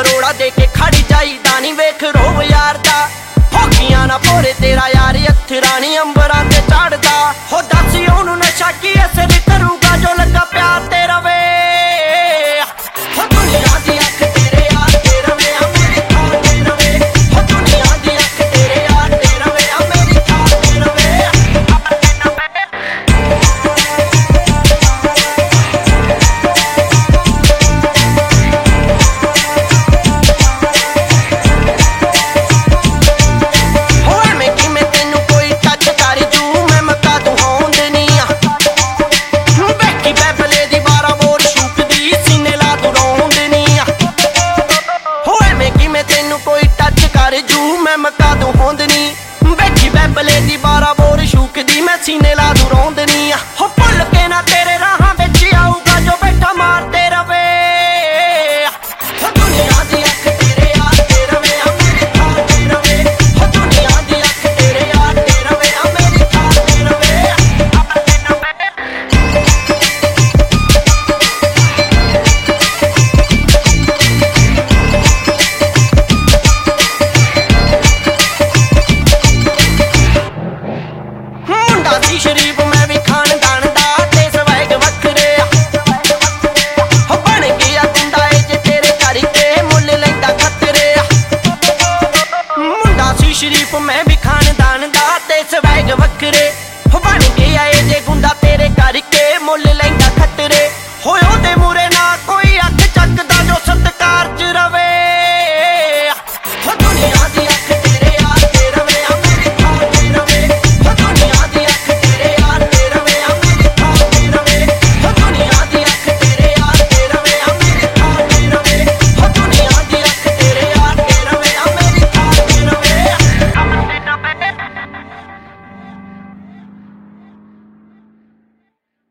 करोड़ा दे के खड़ी जाईदा नी वेख रोब यार दा होगियां ना भोरे तेरा यार अथरा नी अंबरां ते चढ़दा हो दस ओनू नशा की असर करूगा जो लगा प्यार ते रवे हो दुनिया दी अख तेरे यार ते रवे मेरी थां ते रवे हो दुनिया दी अख तेरे यार ते रवे मेरी थां ते रवे मैं